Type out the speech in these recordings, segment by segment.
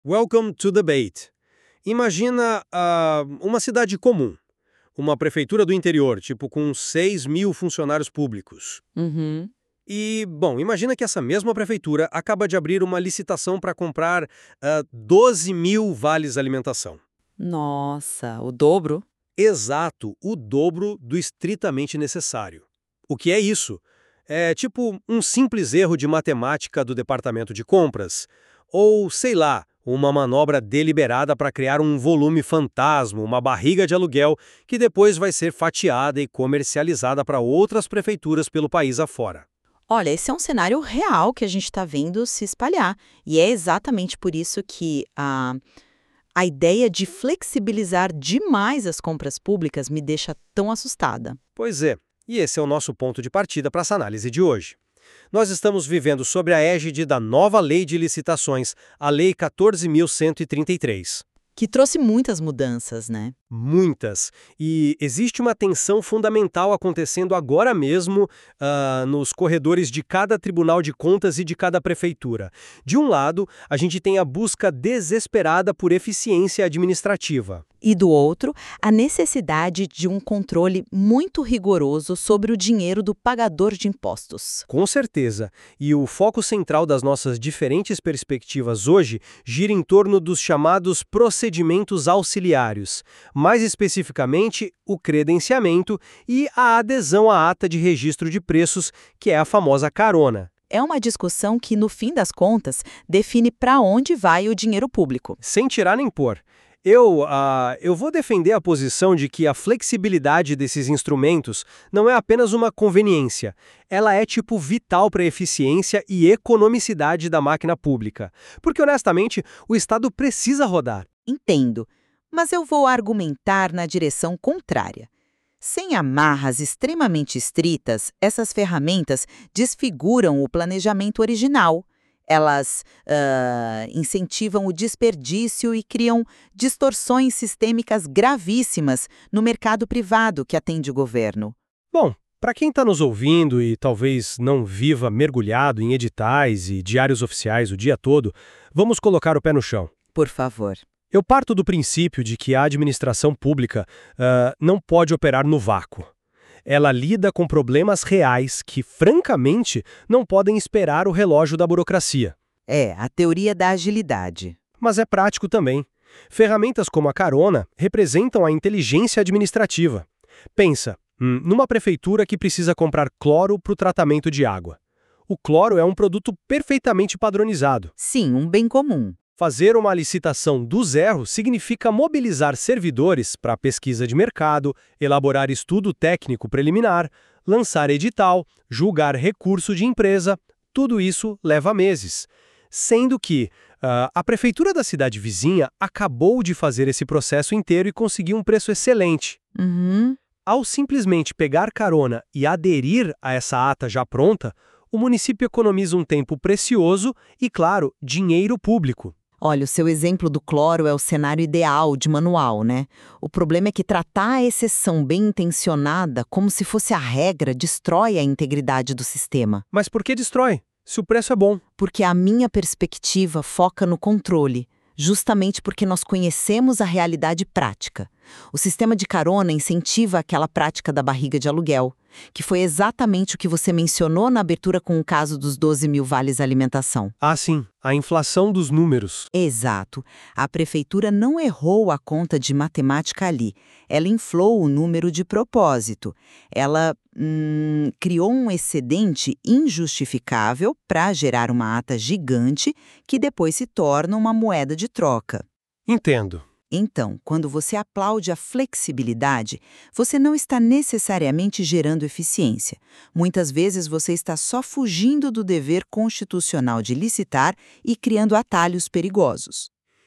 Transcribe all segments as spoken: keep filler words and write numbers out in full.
Welcome to debate. Imagina ah, uma cidade comum, uma prefeitura do interior, tipo com seis mil funcionários públicos. Uhum. E, bom, imagina que essa mesma prefeitura acaba de abrir uma licitação para comprar ah, doze mil vales alimentação. Nossa, o dobro? Exato, o dobro do estritamente necessário. O que é isso? É tipo um simples erro de matemática do departamento de compras. Ou, sei lá, uma manobra deliberada para criar um volume fantasma, uma barriga de aluguel, que depois vai ser fatiada e comercializada para outras prefeituras pelo país afora. Olha, esse é um cenário real que a gente está vendo se espalhar. E é exatamente por isso que a, a ideia de flexibilizar demais as compras públicas me deixa tão assustada. Pois é, e esse é o nosso ponto de partida para essa análise de hoje. Nós estamos vivendo sob a égide da nova Lei de Licitações, a Lei quatorze mil cento e trinta e três. Que trouxe muitas mudanças, né? Muitas. E existe uma tensão fundamental acontecendo agora mesmo ah, nos corredores de cada Tribunal de Contas e de cada prefeitura. De um lado, a gente tem a busca desesperada por eficiência administrativa. E do outro, a necessidade de um controle muito rigoroso sobre o dinheiro do pagador de impostos. Com certeza. E o foco central das nossas diferentes perspectivas hoje gira em torno dos chamados procedimentos auxiliares. Mais especificamente, o credenciamento e a adesão à ata de registro de preços, que é a famosa carona. É uma discussão que, no fim das contas, define para onde vai o dinheiro público. Sem tirar nem pôr. Eu, ah, eu vou defender a posição de que a flexibilidade desses instrumentos não é apenas uma conveniência. Ela é tipo vital para a eficiência e economicidade da máquina pública. Porque, honestamente, o Estado precisa rodar. Entendo, mas eu vou argumentar na direção contrária. Sem amarras extremamente estritas, essas ferramentas desfiguram o planejamento original. Elas uh, incentivam o desperdício e criam distorções sistêmicas gravíssimas no mercado privado que atende o governo. Bom, para quem está nos ouvindo e talvez não viva mergulhado em editais e diários oficiais o dia todo, vamos colocar o pé no chão. Por favor. Eu parto do princípio de que a administração pública uh, não pode operar no vácuo. Ela lida com problemas reais que, francamente, não podem esperar o relógio da burocracia. É, a teoria da agilidade. Mas é prático também. Ferramentas como a carona representam a inteligência administrativa. Pensa, hum, numa prefeitura que precisa comprar cloro para o tratamento de água. O cloro é um produto perfeitamente padronizado. Sim, um bem comum. Fazer uma licitação do zero significa mobilizar servidores para pesquisa de mercado, elaborar estudo técnico preliminar, lançar edital, julgar recurso de empresa. Tudo isso leva meses. Sendo que uh, a prefeitura da cidade vizinha acabou de fazer esse processo inteiro e conseguiu um preço excelente. Uhum. Ao simplesmente pegar carona e aderir a essa ata já pronta, o município economiza um tempo precioso e, claro, dinheiro público. Olha, o seu exemplo do cloro é o cenário ideal de manual, né? O problema é que tratar a exceção bem intencionada como se fosse a regra destrói a integridade do sistema. Mas por que destrói? Se o preço é bom. Porque a minha perspectiva foca no controle, justamente porque nós conhecemos a realidade prática. O sistema de carona incentiva aquela prática da barriga de aluguel, que foi exatamente o que você mencionou na abertura com o caso dos doze mil vales alimentação. Ah, sim, a inflação dos números. Exato. A prefeitura não errou a conta de matemática ali. Ela inflou o número de propósito. Ela hum, criou um excedente injustificável para gerar uma ata gigante que depois se torna uma moeda de troca. Entendo. Então, quando você aplaude a flexibilidade, você não está necessariamente gerando eficiência. Muitas vezes você está só fugindo do dever constitucional de licitar e criando atalhos perigosos.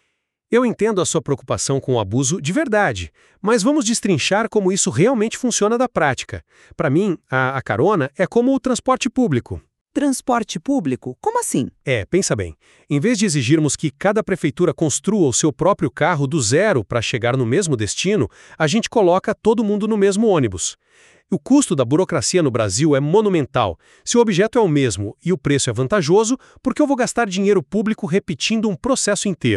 Eu entendo a sua preocupação com o abuso de verdade, mas vamos destrinchar como isso realmente funciona na prática. Para mim, a, a carona é como o transporte público. Transporte público? Como assim? É, pensa bem. Em vez de exigirmos que cada prefeitura construa o seu próprio carro do zero para chegar no mesmo destino, a gente coloca todo mundo no mesmo ônibus. O custo da burocracia no Brasil é monumental. Se o objeto é o mesmo e o preço é vantajoso, por que eu vou gastar dinheiro público repetindo um processo inteiro?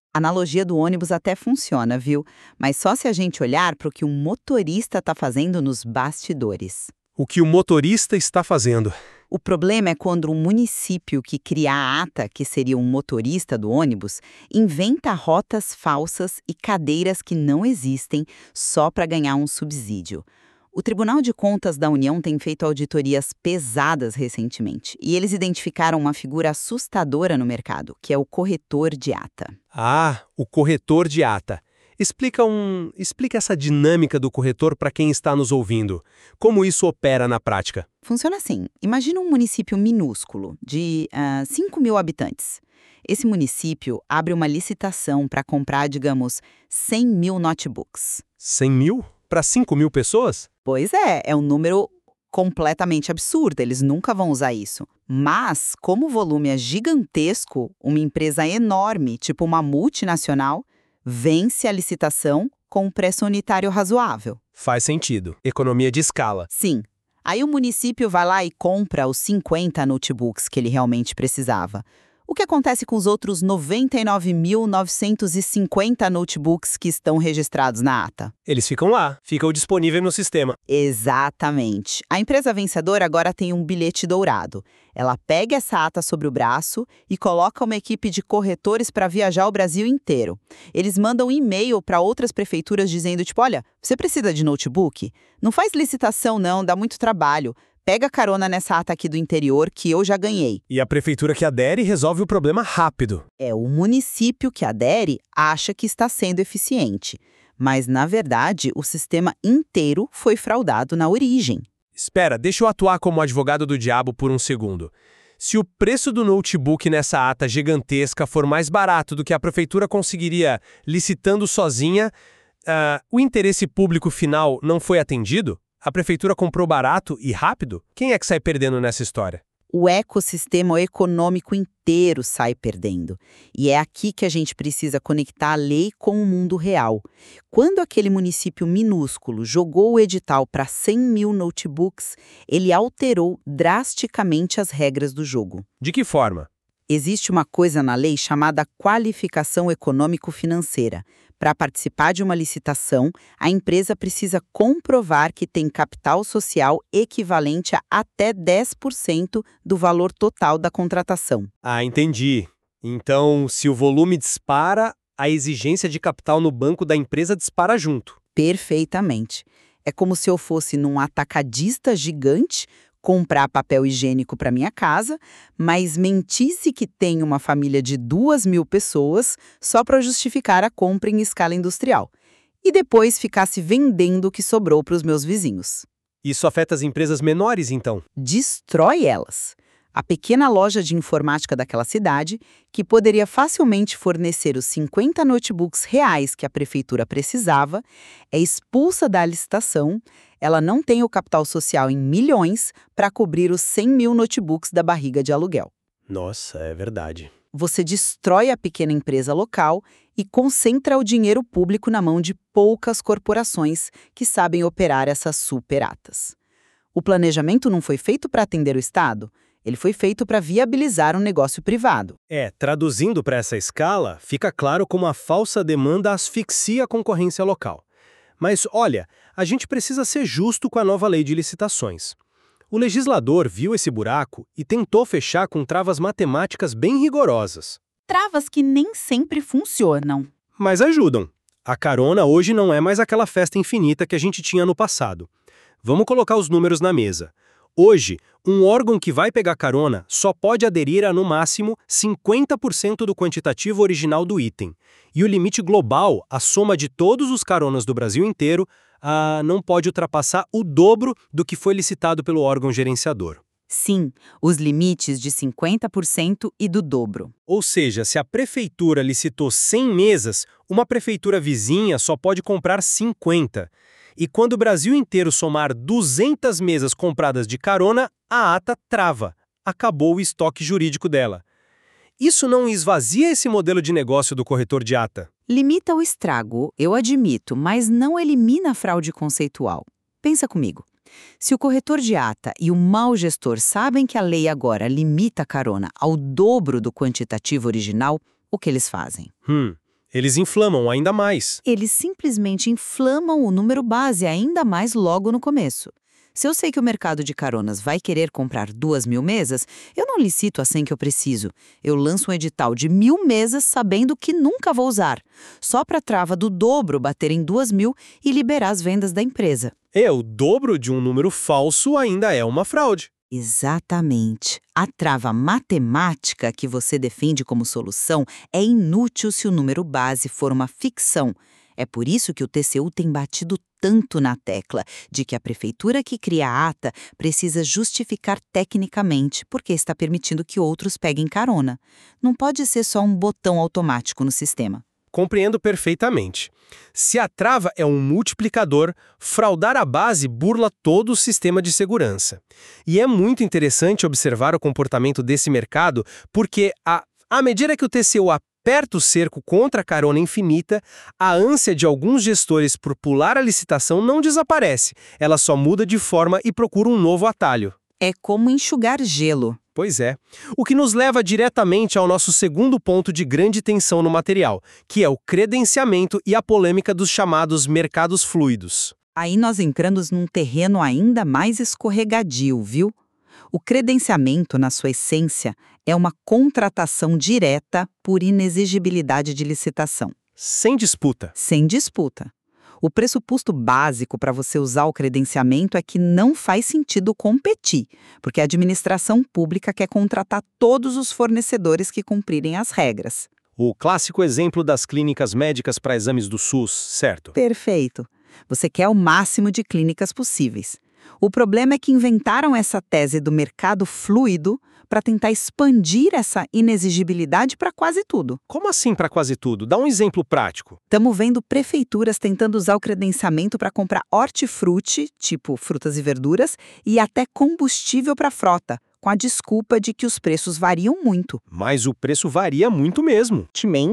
A analogia do ônibus até funciona, viu? Mas só se a gente olhar para o que um motorista está fazendo nos bastidores. O que o motorista está fazendo? O problema é quando um município que cria a ata, que seria um motorista do ônibus, inventa rotas falsas e cadeiras que não existem só para ganhar um subsídio. O Tribunal de Contas da União tem feito auditorias pesadas recentemente, e eles identificaram uma figura assustadora no mercado, que é o corretor de ata. Ah, o corretor de ata. Explica um, explica essa dinâmica do corretor para quem está nos ouvindo. Como isso opera na prática? Funciona assim. Imagina um município minúsculo, de uh, cinco mil habitantes. Esse município abre uma licitação para comprar, digamos, cem mil notebooks. cem mil? Para cinco mil pessoas? Pois é, é um número completamente absurdo, eles nunca vão usar isso. Mas, como o volume é gigantesco, uma empresa enorme, tipo uma multinacional, vence a licitação com um preço unitário razoável. Faz sentido. Economia de escala. Sim. Aí o município vai lá e compra os cinquenta notebooks que ele realmente precisava. O que acontece com os outros noventa e nove mil novecentos e cinquenta notebooks que estão registrados na ata? Eles ficam lá, ficam disponíveis no sistema. Exatamente. A empresa vencedora agora tem um bilhete dourado. Ela pega essa ata sobre o braço e coloca uma equipe de corretores para viajar o Brasil inteiro. Eles mandam um e-mail para outras prefeituras dizendo, tipo, olha, você precisa de notebook? Não faz licitação não, dá muito trabalho. Pega carona nessa ata aqui do interior que eu já ganhei. E a prefeitura que adere resolve o problema rápido. É, o município que adere acha que está sendo eficiente. Mas, na verdade, o sistema inteiro foi fraudado na origem. Espera, deixa eu atuar como advogado do diabo por um segundo. Se o preço do notebook nessa ata gigantesca for mais barato do que a prefeitura conseguiria licitando sozinha, uh, o interesse público final não foi atendido? A prefeitura comprou barato e rápido? Quem é que sai perdendo nessa história? O ecossistema econômico inteiro sai perdendo. E é aqui que a gente precisa conectar a lei com o mundo real. Quando aquele município minúsculo jogou o edital para cem mil notebooks, ele alterou drasticamente as regras do jogo. De que forma? Existe uma coisa na lei chamada qualificação econômico-financeira. Para participar de uma licitação, a empresa precisa comprovar que tem capital social equivalente a até dez por cento do valor total da contratação. Ah, entendi. Então, se o volume dispara, a exigência de capital no banco da empresa dispara junto. Perfeitamente. É como se eu fosse num atacadista gigante comprar papel higiênico para minha casa, mas mentisse que tem uma família de duas mil pessoas só para justificar a compra em escala industrial. E depois ficasse vendendo o que sobrou para os meus vizinhos. Isso afeta as empresas menores, então? Destrói elas. A pequena loja de informática daquela cidade, que poderia facilmente fornecer os cinquenta notebooks reais que a prefeitura precisava, é expulsa da licitação. Ela não tem o capital social em milhões para cobrir os cem mil notebooks da barriga de aluguel. Nossa, é verdade. Você destrói a pequena empresa local e concentra o dinheiro público na mão de poucas corporações que sabem operar essas superatas. O planejamento não foi feito para atender o Estado, ele foi feito para viabilizar um negócio privado. É, traduzindo para essa escala, fica claro como a falsa demanda asfixia a concorrência local. Mas, olha, a gente precisa ser justo com a nova lei de licitações. O legislador viu esse buraco e tentou fechar com travas matemáticas bem rigorosas. Travas que nem sempre funcionam. Mas ajudam. A carona hoje não é mais aquela festa infinita que a gente tinha no passado. Vamos colocar os números na mesa. Hoje, um órgão que vai pegar carona só pode aderir a, no máximo, cinquenta por cento do quantitativo original do item. E o limite global, a soma de todos os caronas do Brasil inteiro, ah, não pode ultrapassar o dobro do que foi licitado pelo órgão gerenciador. Sim, os limites de cinquenta por cento e do dobro. Ou seja, se a prefeitura licitou cem mesas, uma prefeitura vizinha só pode comprar cinquenta. E quando o Brasil inteiro somar duzentas mesas compradas de carona, a ata trava. Acabou o estoque jurídico dela. Isso não esvazia esse modelo de negócio do corretor de ata? Limita o estrago, eu admito, mas não elimina a fraude conceitual. Pensa comigo. Se o corretor de ata e o mau gestor sabem que a lei agora limita a carona ao dobro do quantitativo original, o que eles fazem? Hum, Eles inflamam ainda mais. Eles simplesmente inflamam o número base ainda mais logo no começo. Se eu sei que o mercado de caronas vai querer comprar duas mil mesas, eu não licito a cem que eu preciso. Eu lanço um edital de mil mesas sabendo que nunca vou usar, só para a trava do dobro bater em duas mil e liberar as vendas da empresa. É, o dobro de um número falso ainda é uma fraude. Exatamente. A trava matemática que você defende como solução é inútil se o número base for uma ficção. É por isso que o T C U tem batido tanto na tecla de que a prefeitura que cria a ata precisa justificar tecnicamente porque está permitindo que outros peguem carona. Não pode ser só um botão automático no sistema. Compreendo perfeitamente. Se a trava é um multiplicador, fraudar a base burla todo o sistema de segurança. E é muito interessante observar o comportamento desse mercado, porque, a, à medida que o T C U aperta o cerco contra a carona infinita, a ânsia de alguns gestores por pular a licitação não desaparece, ela só muda de forma e procura um novo atalho. É como enxugar gelo. Pois é. O que nos leva diretamente ao nosso segundo ponto de grande tensão no material, que é o credenciamento e a polêmica dos chamados mercados fluidos. Aí nós entramos num terreno ainda mais escorregadio, viu? O credenciamento, na sua essência, é uma contratação direta por inexigibilidade de licitação. Sem disputa. Sem disputa. O pressuposto básico para você usar o credenciamento é que não faz sentido competir, porque a administração pública quer contratar todos os fornecedores que cumprirem as regras. O clássico exemplo das clínicas médicas para exames do SUS, certo? Perfeito. Você quer o máximo de clínicas possíveis. O problema é que inventaram essa tese do mercado fluido para tentar expandir essa inexigibilidade para quase tudo. Como assim para quase tudo? Dá um exemplo prático. Estamos vendo prefeituras tentando usar o credenciamento para comprar hortifruti, tipo frutas e verduras, e até combustível para frota, com a desculpa de que os preços variam muito. Mas o preço varia muito mesmo.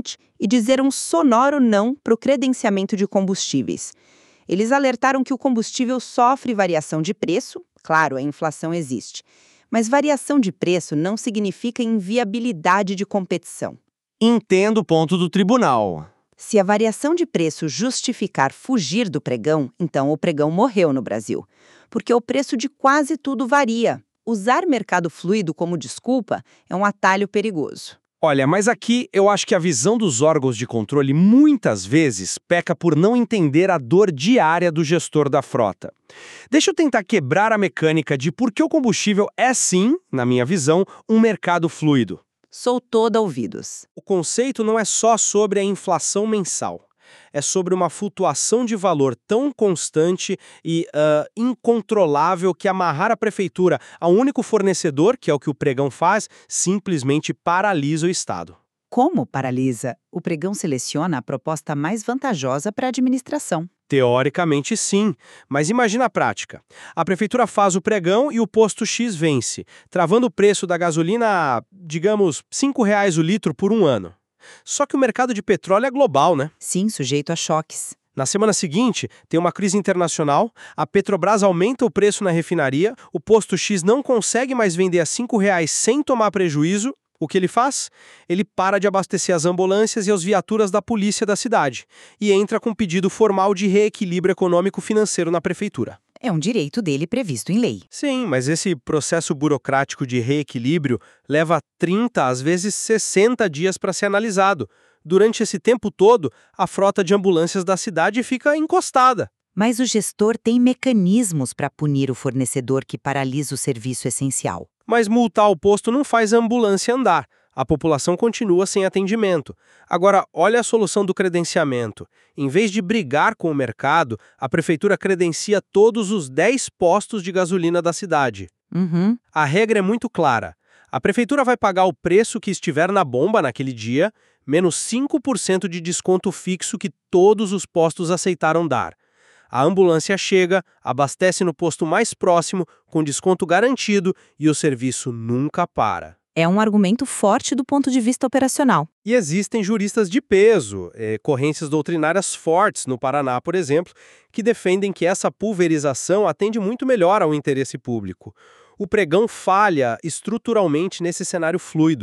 E dizer um sonoro não para o credenciamento de combustíveis. Eles alertaram que o combustível sofre variação de preço, claro, a inflação existe, mas variação de preço não significa inviabilidade de competição. Entendo o ponto do tribunal. Se a variação de preço justificar fugir do pregão, então o pregão morreu no Brasil, porque o preço de quase tudo varia. Usar mercado fluido como desculpa é um atalho perigoso. Olha, mas aqui eu acho que a visão dos órgãos de controle muitas vezes peca por não entender a dor diária do gestor da frota. Deixa eu tentar quebrar a mecânica de por que o combustível é sim, na minha visão, um mercado fluido. Sou toda ouvidos. O conceito não é só sobre a inflação mensal. É sobre uma flutuação de valor tão constante e uh, incontrolável que amarrar a prefeitura a um único fornecedor, que é o que o pregão faz, simplesmente paralisa o Estado. Como paralisa? O pregão seleciona a proposta mais vantajosa para a administração. Teoricamente sim, mas imagina a prática. A prefeitura faz o pregão e o posto X vence, travando o preço da gasolina a, digamos, cinco reais o litro por um ano. Só que o mercado de petróleo é global, né? Sim, sujeito a choques. Na semana seguinte, tem uma crise internacional, a Petrobras aumenta o preço na refinaria, o posto X não consegue mais vender a cinco reais sem tomar prejuízo. O que ele faz? Ele para de abastecer as ambulâncias e as viaturas da polícia da cidade e entra com pedido formal de reequilíbrio econômico-financeiro na prefeitura. É um direito dele previsto em lei. Sim, mas esse processo burocrático de reequilíbrio leva trinta, às vezes sessenta dias para ser analisado. Durante esse tempo todo, a frota de ambulâncias da cidade fica encostada. Mas o gestor tem mecanismos para punir o fornecedor que paralisa o serviço essencial. Mas multar o posto não faz a ambulância andar. A população continua sem atendimento. Agora, olha a solução do credenciamento. Em vez de brigar com o mercado, a prefeitura credencia todos os dez postos de gasolina da cidade. Uhum. A regra é muito clara. A prefeitura vai pagar o preço que estiver na bomba naquele dia, menos cinco por cento de desconto fixo que todos os postos aceitaram dar. A ambulância chega, abastece no posto mais próximo, com desconto garantido, e o serviço nunca para. É um argumento forte do ponto de vista operacional. E existem juristas de peso, eh, correntes doutrinárias fortes no Paraná, por exemplo, que defendem que essa pulverização atende muito melhor ao interesse público. O pregão falha estruturalmente nesse cenário fluido.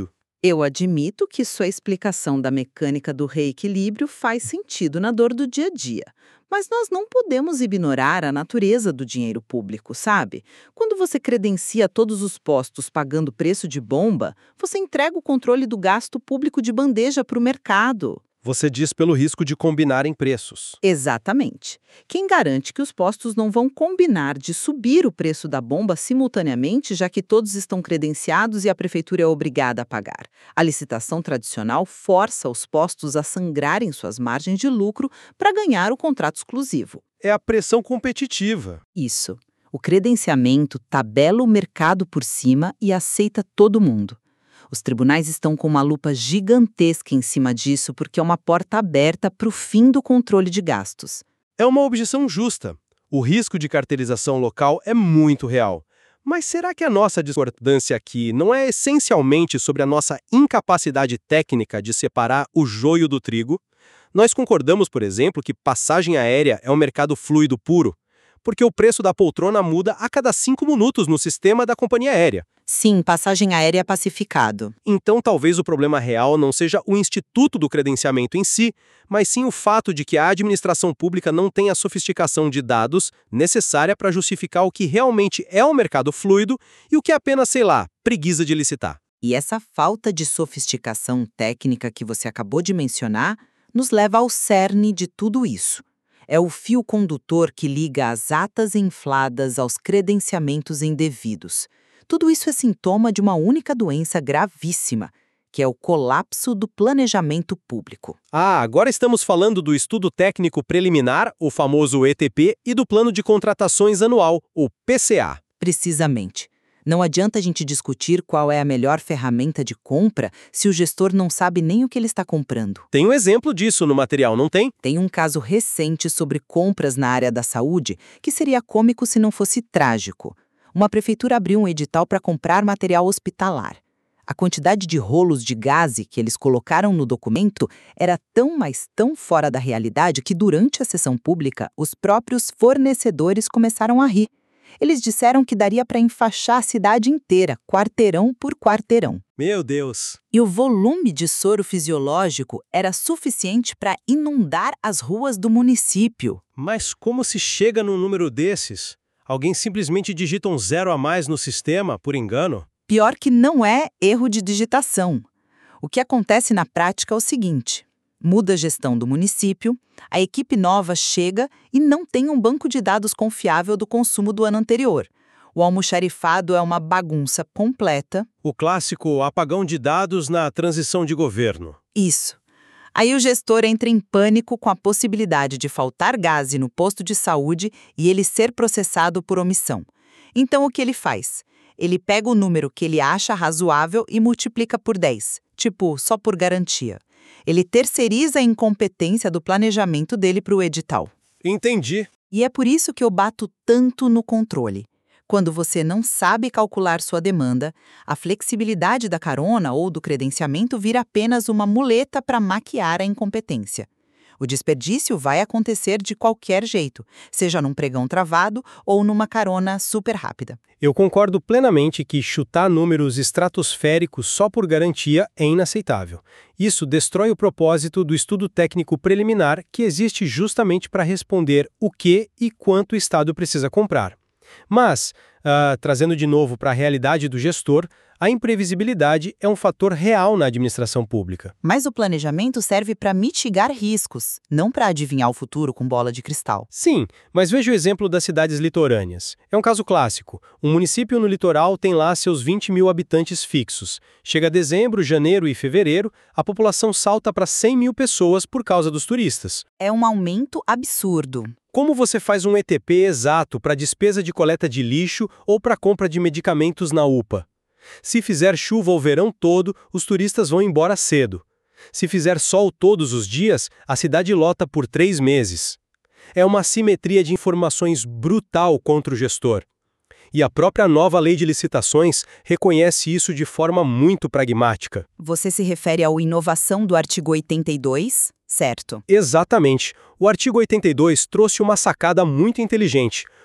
Eu admito que sua explicação da mecânica do reequilíbrio faz sentido na dor do dia a dia. Mas nós não podemos ignorar a natureza do dinheiro público, sabe? Quando você credencia todos os postos pagando preço de bomba, você entrega o controle do gasto público de bandeja para o mercado. Você diz pelo risco de combinarem preços. Exatamente. Quem garante que os postos não vão combinar de subir o preço da bomba simultaneamente, já que todos estão credenciados e a prefeitura é obrigada a pagar? A licitação tradicional força os postos a sangrarem suas margens de lucro para ganhar o contrato exclusivo. É a pressão competitiva. Isso. O credenciamento tabela o mercado por cima e aceita todo mundo. Os tribunais estão com uma lupa gigantesca em cima disso porque é uma porta aberta para o fim do controle de gastos. É uma objeção justa. O risco de cartelização local é muito real. Mas será que a nossa discordância aqui não é essencialmente sobre a nossa incapacidade técnica de separar o joio do trigo? Nós concordamos, por exemplo, que passagem aérea é um mercado fluido puro, porque o preço da poltrona muda a cada cinco minutos no sistema da companhia aérea. Sim, passagem aérea pacificado. Então, talvez o problema real não seja o instituto do credenciamento em si, mas sim o fato de que a administração pública não tem a sofisticação de dados necessária para justificar o que realmente é um mercado fluido e o que é apenas, sei lá, preguiça de licitar. E essa falta de sofisticação técnica que você acabou de mencionar nos leva ao cerne de tudo isso. É o fio condutor que liga as atas infladas aos credenciamentos indevidos. Tudo isso é sintoma de uma única doença gravíssima, que é o colapso do planejamento público. Ah, agora estamos falando do estudo técnico preliminar, o famoso E T P, e do plano de contratações anual, o P C A. Precisamente. Não adianta a gente discutir qual é a melhor ferramenta de compra se o gestor não sabe nem o que ele está comprando. Tem um exemplo disso no material, não tem? Tem um caso recente sobre compras na área da saúde que seria cômico se não fosse trágico. Uma prefeitura abriu um edital para comprar material hospitalar. A quantidade de rolos de gaze que eles colocaram no documento era tão, mas tão fora da realidade que durante a sessão pública, os próprios fornecedores começaram a rir. Eles disseram que daria para enfaixar a cidade inteira, quarteirão por quarteirão. Meu Deus! E o volume de soro fisiológico era suficiente para inundar as ruas do município. Mas como se chega num número desses? Alguém simplesmente digita um zero a mais no sistema, por engano? Pior que não é erro de digitação. O que acontece na prática é o seguinte: muda a gestão do município, a equipe nova chega e não tem um banco de dados confiável do consumo do ano anterior. O almoxarifado é uma bagunça completa. O clássico apagão de dados na transição de governo. Isso. Aí o gestor entra em pânico com a possibilidade de faltar gaze no posto de saúde e ele ser processado por omissão. Então o que ele faz? Ele pega o número que ele acha razoável e multiplica por dez, tipo, só por garantia. Ele terceiriza a incompetência do planejamento dele para o edital. Entendi. E é por isso que eu bato tanto no controle. Quando você não sabe calcular sua demanda, a flexibilidade da carona ou do credenciamento vira apenas uma muleta para maquiar a incompetência. O desperdício vai acontecer de qualquer jeito, seja num pregão travado ou numa carona super rápida. Eu concordo plenamente que chutar números estratosféricos só por garantia é inaceitável. Isso destrói o propósito do estudo técnico preliminar que existe justamente para responder o que e quanto o Estado precisa comprar. Mas, uh, trazendo de novo para a realidade do gestor, a imprevisibilidade é um fator real na administração pública. Mas o planejamento serve para mitigar riscos, não para adivinhar o futuro com bola de cristal. Sim, mas veja o exemplo das cidades litorâneas. É um caso clássico. Um município no litoral tem lá seus vinte mil habitantes fixos. Chega dezembro, janeiro e fevereiro, a população salta para cem mil pessoas por causa dos turistas. É um aumento absurdo. Como você faz um E T P exato para despesa de coleta de lixo ou para compra de medicamentos na U P A? Se fizer chuva o verão todo, os turistas vão embora cedo. Se fizer sol todos os dias, a cidade lota por três meses. É uma assimetria de informações brutal contra o gestor. E a própria nova lei de licitações reconhece isso de forma muito pragmática. Você se refere à inovação do artigo oitenta e dois, certo? Exatamente. O artigo oitenta e dois trouxe uma sacada muito inteligente.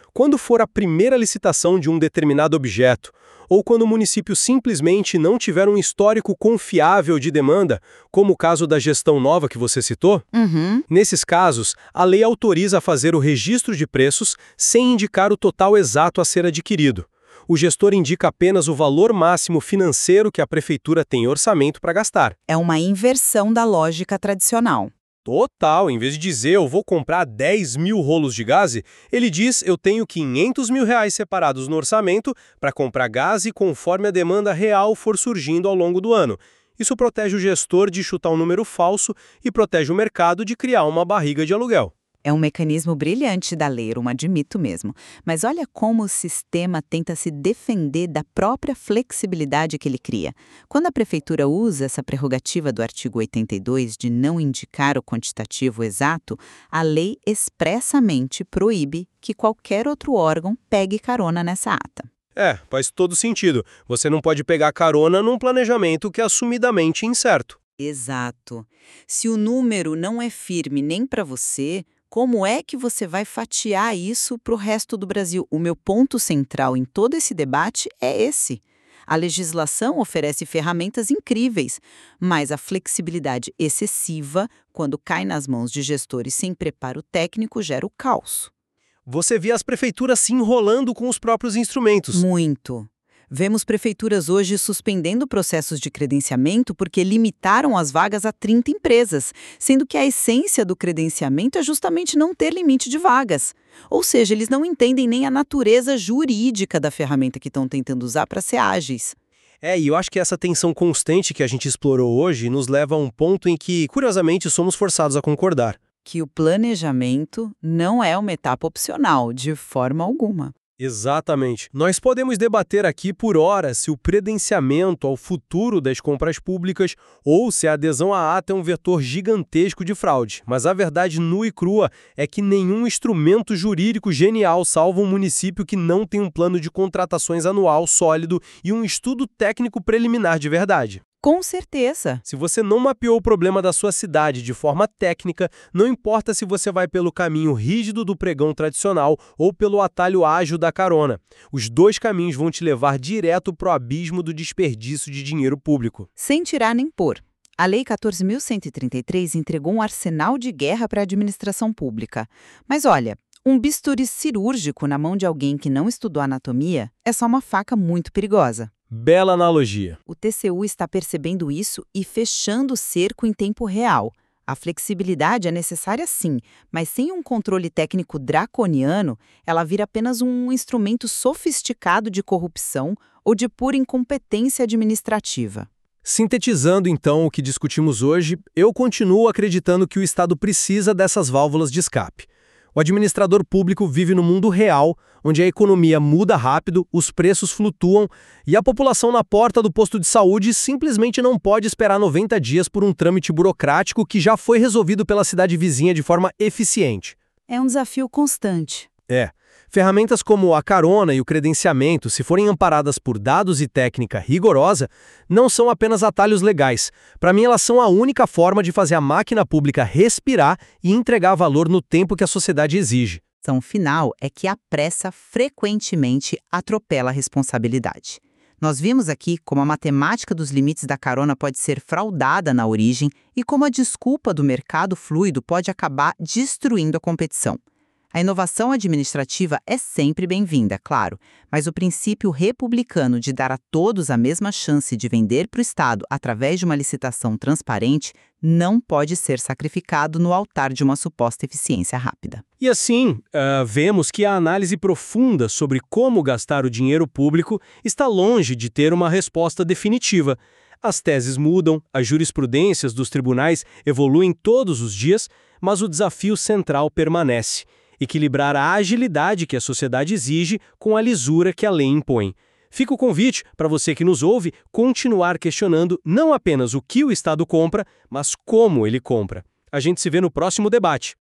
Quando for a primeira licitação de um determinado objeto, ou quando o município simplesmente não tiver um histórico confiável de demanda, como o caso da gestão nova que você citou, Uhum. nesses casos, a lei autoriza a fazer o registro de preços sem indicar o total exato a ser adquirido. O gestor indica apenas o valor máximo financeiro que a prefeitura tem em orçamento para gastar. É uma inversão da lógica tradicional. Total, em vez de dizer eu vou comprar dez mil rolos de gás, ele diz eu tenho quinhentos mil reais separados no orçamento para comprar gás conforme a demanda real for surgindo ao longo do ano. Isso protege o gestor de chutar um número falso e protege o mercado de criar uma barriga de aluguel. É um mecanismo brilhante da lei, eu admito mesmo. Mas olha como o sistema tenta se defender da própria flexibilidade que ele cria. Quando a prefeitura usa essa prerrogativa do artigo oitenta e dois de não indicar o quantitativo exato, a lei expressamente proíbe que qualquer outro órgão pegue carona nessa ata. É, faz todo sentido. Você não pode pegar carona num planejamento que é assumidamente incerto. Exato. Se o número não é firme nem para você, como é que você vai fatiar isso para o resto do Brasil? O meu ponto central em todo esse debate é esse. A legislação oferece ferramentas incríveis, mas a flexibilidade excessiva, quando cai nas mãos de gestores sem preparo técnico, gera o caos. Você vê as prefeituras se enrolando com os próprios instrumentos. Muito. Vemos prefeituras hoje suspendendo processos de credenciamento porque limitaram as vagas a trinta empresas, sendo que a essência do credenciamento é justamente não ter limite de vagas. Ou seja, eles não entendem nem a natureza jurídica da ferramenta que estão tentando usar para ser ágeis. É, e eu acho que essa tensão constante que a gente explorou hoje nos leva a um ponto em que, curiosamente, somos forçados a concordar. Que o planejamento não é uma etapa opcional, de forma alguma. Exatamente. Nós podemos debater aqui por horas se o credenciamento ao futuro das compras públicas ou se a adesão à ata é um vetor gigantesco de fraude. Mas a verdade nua e crua é que nenhum instrumento jurídico genial salva um município que não tem um plano de contratações anual sólido e um estudo técnico preliminar de verdade. Com certeza. Se você não mapeou o problema da sua cidade de forma técnica, não importa se você vai pelo caminho rígido do pregão tradicional ou pelo atalho ágil da carona. Os dois caminhos vão te levar direto para o abismo do desperdício de dinheiro público. Sem tirar nem pôr. A Lei quatorze mil cento e trinta e três entregou um arsenal de guerra para a administração pública. Mas olha, um bisturi cirúrgico na mão de alguém que não estudou anatomia é só uma faca muito perigosa. Bela analogia. O T C U está percebendo isso e fechando o cerco em tempo real. A flexibilidade é necessária sim, mas sem um controle técnico draconiano, ela vira apenas um instrumento sofisticado de corrupção ou de pura incompetência administrativa. Sintetizando, então, o que discutimos hoje, eu continuo acreditando que o Estado precisa dessas válvulas de escape. O administrador público vive no mundo real, onde a economia muda rápido, os preços flutuam e a população na porta do posto de saúde simplesmente não pode esperar noventa dias por um trâmite burocrático que já foi resolvido pela cidade vizinha de forma eficiente. É um desafio constante. É. Ferramentas como a carona e o credenciamento, se forem amparadas por dados e técnica rigorosa, não são apenas atalhos legais. Para mim, elas são a única forma de fazer a máquina pública respirar e entregar valor no tempo que a sociedade exige. A lição final é que a pressa frequentemente atropela a responsabilidade. Nós vimos aqui como a matemática dos limites da carona pode ser fraudada na origem e como a desculpa do mercado fluido pode acabar destruindo a competição. A inovação administrativa é sempre bem-vinda, claro, mas o princípio republicano de dar a todos a mesma chance de vender para o Estado através de uma licitação transparente não pode ser sacrificado no altar de uma suposta eficiência rápida. E assim, uh, vemos que a análise profunda sobre como gastar o dinheiro público está longe de ter uma resposta definitiva. As teses mudam, as jurisprudências dos tribunais evoluem todos os dias, mas o desafio central permanece: equilibrar a agilidade que a sociedade exige com a lisura que a lei impõe. Fica o convite para você que nos ouve continuar questionando não apenas o que o Estado compra, mas como ele compra. A gente se vê no próximo debate.